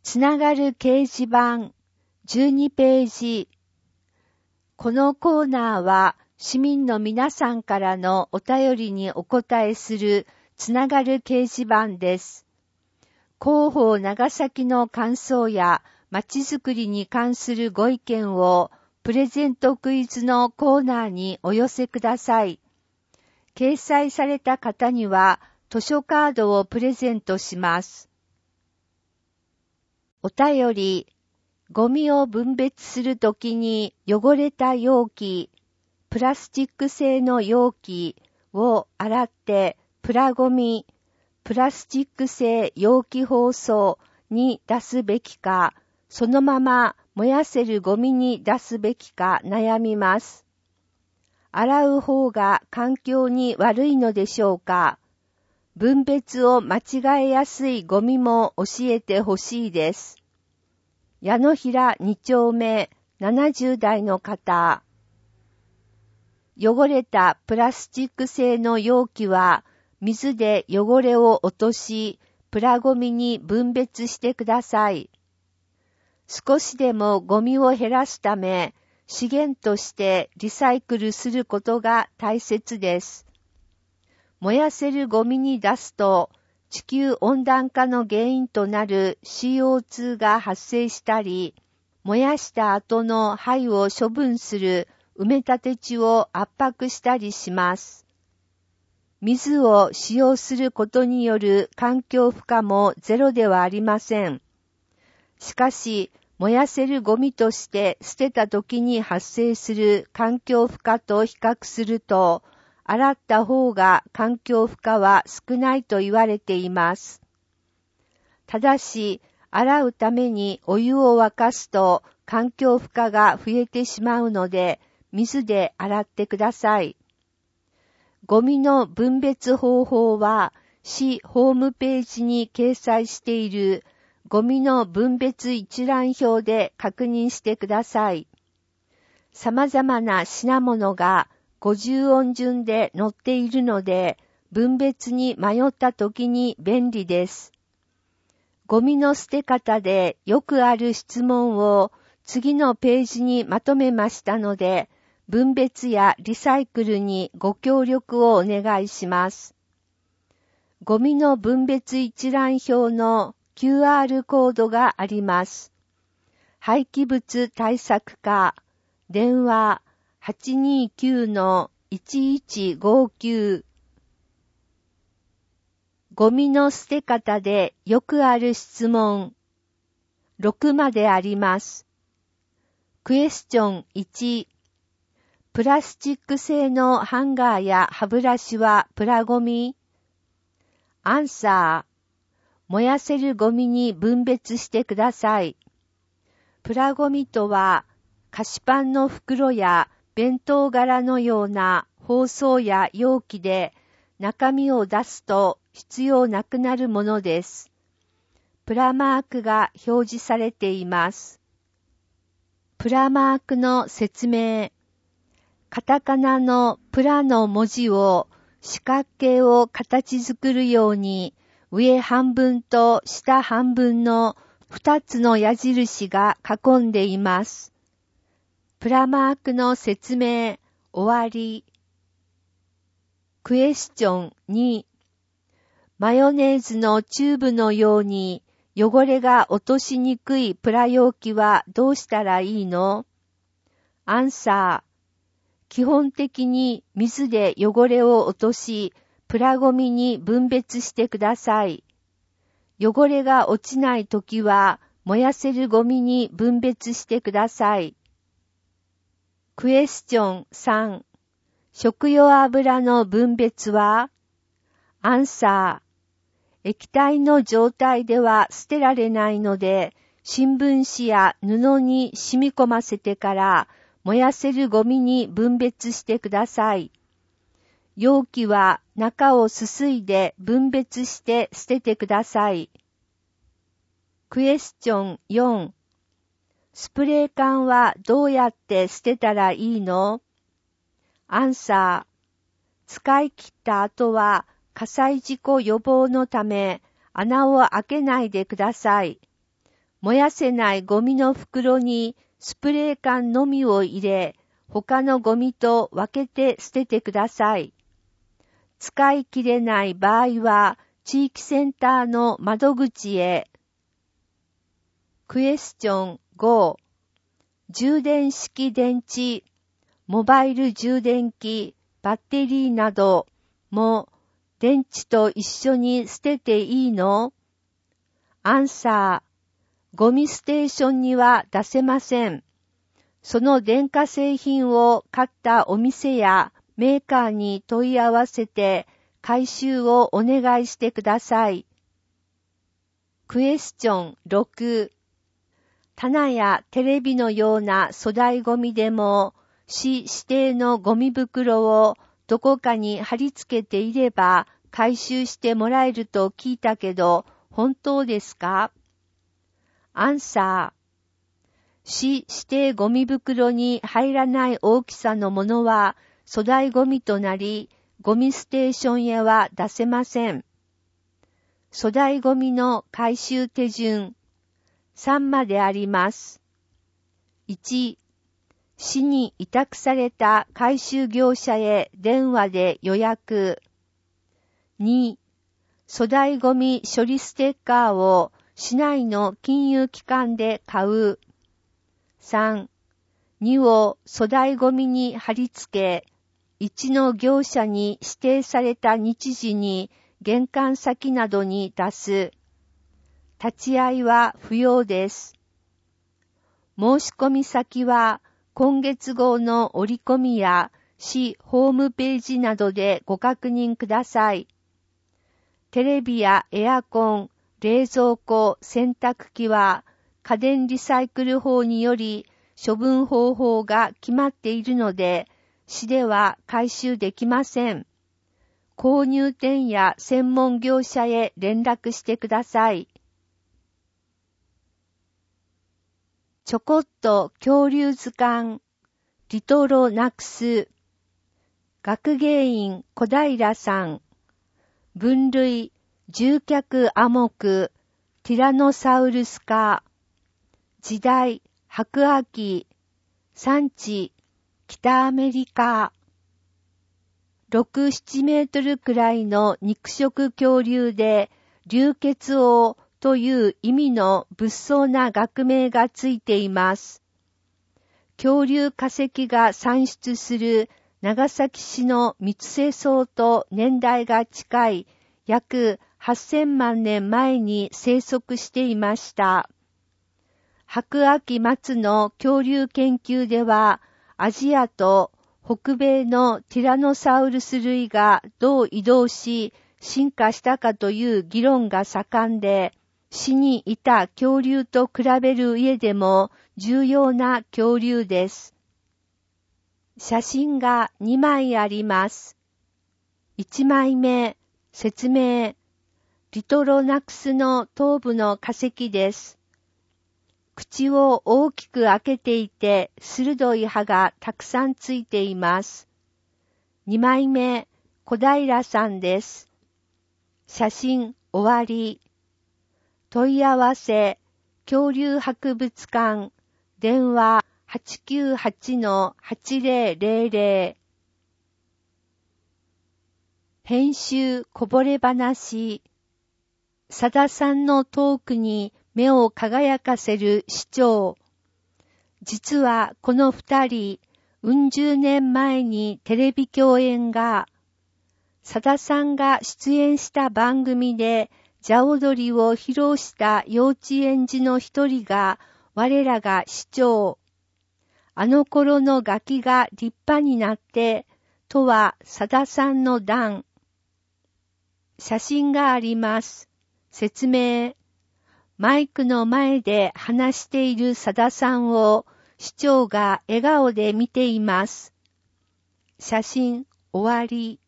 つながる掲示板12ページ。このコーナーは市民の皆さんからのお便りにお答えするつながる掲示板です。広報長崎の感想やまちづくりに関するご意見をプレゼントクイズのコーナーにお寄せください。掲載された方には図書カードをプレゼントします。お便り、ゴミを分別するときに汚れた容器、プラスチック製の容器を洗ってプラゴミ、プラスチック製容器包装に出すべきか、そのまま燃やせるゴミに出すべきか悩みます。洗う方が環境に悪いのでしょうか。分別を間違えやすいゴミも教えてほしいです。矢野平2丁目70代の方。汚れたプラスチック製の容器は水で汚れを落とし、プラゴミに分別してください。少しでもゴミを減らすため、資源としてリサイクルすることが大切です。燃やせるゴミに出すと、地球温暖化の原因となる CO2 が発生したり、燃やした後の灰を処分する埋め立て地を圧迫したりします。水を使用することによる環境負荷もゼロではありません。しかし、燃やせるゴミとして捨てた時に発生する環境負荷と比較すると、洗った方が環境負荷は少ないと言われています。ただし、洗うためにお湯を沸かすと環境負荷が増えてしまうので、水で洗ってください。ゴミの分別方法は、市ホームページに掲載しているゴミの分別一覧表で確認してください。様々な品物が50音順で載っているので、分別に迷った時に便利です。ゴミの捨て方でよくある質問を次のページにまとめましたので、分別やリサイクルにご協力をお願いします。ゴミの分別一覧表の QR コードがあります。廃棄物対策課、電話 829-1159。ゴミの捨て方でよくある質問。6まであります。クエスチョン1。プラスチック製のハンガーや歯ブラシはプラゴミ？アンサー。燃やせるゴミに分別してください。プラゴミとは、菓子パンの袋や弁当柄のような包装や容器で中身を出すと必要なくなるものです。プラマークが表示されています。プラマークの説明。カタカナのプラの文字を四角形を形作るように上半分と下半分の2つの矢印が囲んでいます。プラマークの説明終わり。クエスチョン2。マヨネーズのチューブのように汚れが落としにくいプラ容器はどうしたらいいの？アンサー。基本的に水で汚れを落とし、プラゴミに分別してください。汚れが落ちないときは、燃やせるゴミに分別してください。クエスチョン3。食用油の分別は？アンサー。液体の状態では捨てられないので、新聞紙や布に染み込ませてから、燃やせるゴミに分別してください。容器は中をすすいで分別して捨ててください。クエスチョン4。スプレー缶はどうやって捨てたらいいの？アンサー。使い切った後は火災事故予防のため穴を開けないでください。 燃やせないゴミの袋にスプレー缶のみを入れ、他のゴミと分けて捨ててください。使い切れない場合は、地域センターの窓口へ。クエスチョン5、充電式電池、モバイル充電器、バッテリーなども電池と一緒に捨てていいの？アンサー、ゴミステーションには出せません。その電化製品を買ったお店やメーカーに問い合わせて回収をお願いしてください。クエスチョン6、棚やテレビのような粗大ゴミでも市指定のゴミ袋をどこかに貼り付けていれば回収してもらえると聞いたけど本当ですか？アンサー、市指定ゴミ袋に入らない大きさのものは粗大ゴミとなり、ゴミステーションへは出せません。粗大ゴミの回収手順3まであります。1、市に委託された回収業者へ電話で予約。2、粗大ゴミ処理ステッカーを市内の金融機関で買う。3、2を粗大ゴミに貼り付け、1の業者に指定された日時に玄関先などに出す。立ち会いは不要です。申し込み先は今月号の折り込みや市ホームページなどでご確認ください。テレビやエアコン、冷蔵庫、洗濯機は家電リサイクル法により処分方法が決まっているので、市では回収できません。購入店や専門業者へ連絡してください。ちょこっと恐竜図鑑、リトロナクス、学芸員小平さん、分類、獣脚アモク、ティラノサウルス科、時代、白亜紀、産地、北アメリカ。6、7メートルくらいの肉食恐竜で、流血王という意味の物騒な学名がついています。恐竜化石が産出する長崎市の三瀬層と年代が近い約8000万年前に生息していました。白亜紀末の恐竜研究では、アジアと北米のティラノサウルス類がどう移動し進化したかという議論が盛んで、市にいた恐竜と比べる上でも重要な恐竜です。写真が2枚あります。1枚目、説明。リトロナクスの頭部の化石です。口を大きく開けていて、鋭い歯がたくさんついています。2枚目、小平さんです。写真終わり。問い合わせ、恐竜博物館、電話 898-8000。編集こぼれ話。佐田さんのトークに目を輝かせる市長。実はこの二人、うん十年前にテレビ共演が、佐田さんが出演した番組で、蛇踊りを披露した幼稚園児の一人が、我らが市長。あの頃のガキが立派になって、とは佐田さんの段。写真があります。説明。マイクの前で話している佐田さんを市長が笑顔で見ています。写真終わり。